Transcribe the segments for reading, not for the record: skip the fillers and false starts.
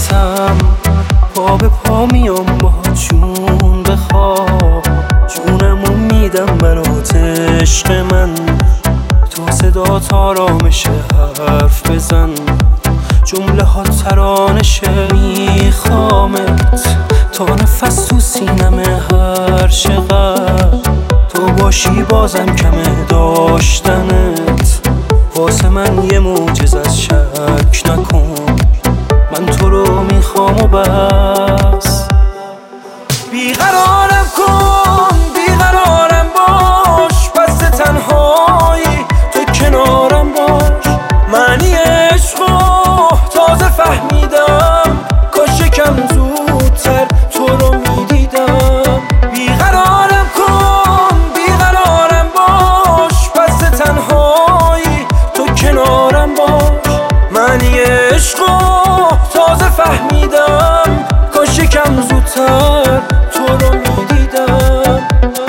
راحتم، پا به پا میام با جون بخواب، جونمو میدم برات عشق من، تو صدات آرامشه حرف بزن، جمله ها ترانشه، میخوامت تا نفس تو سینمه هر چقدر تو باشی بازم کمه داشتنت، واسه من یه معجزه از شک نکن، من تو رو میخوام و بس. بیقرارم کن بیقرارم باش، پس تنهایی تو کنارم باش، معنی عشقو تازه فهمیدم، کاش یکم زودتر تو رو میدیدم. بیقرارم کن بیقرارم باش، پس تنهایی تو کنارم باش، معنی عشقو تازه فهمیدم، کاش یکم زودتر تو رو میدیدم.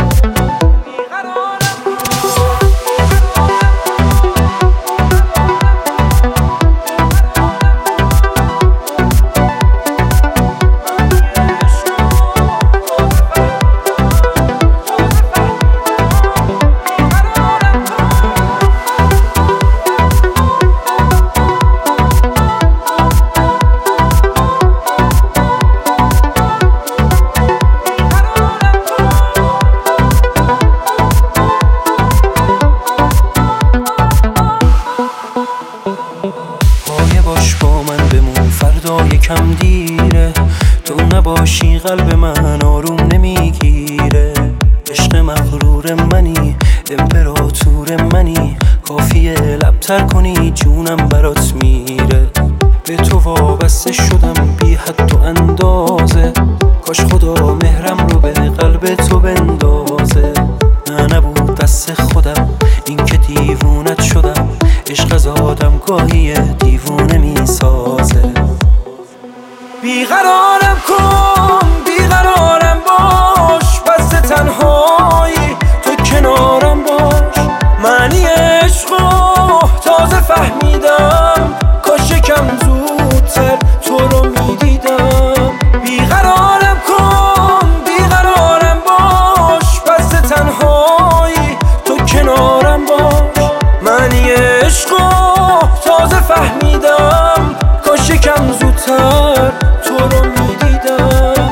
باش با من بمون فردا یکم دیره، تو نباشی قلب من آروم نمیگیره، عشق مغرور منی امپراتور منی، کافیه لبتر کنی جونم برات میره، به تو وابسته شدم بی حد و اندازه، کاش خدا مهرم رو به قلب تو بندازه، نه نبود دست خودم این که دیوونت شدم، عشق از آدم گاهی دیوونه میسازه. بیقرارم کن بیقرارم باش، پس تنهایی تو کنارم باش، معنی عشقو تازه فهمیدم، کاش یکم زودتر تو رو میدیدم. بیقرارم کن بیقرارم باش، پس تنهایی تو کنارم باش، معنی عشقو تازه فهمیدم، کاش یکم زودتر تو رو میدیدم.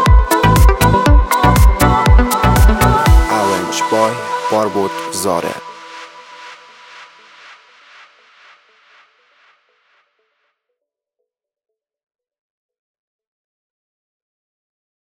Arrange by Barbot Zare.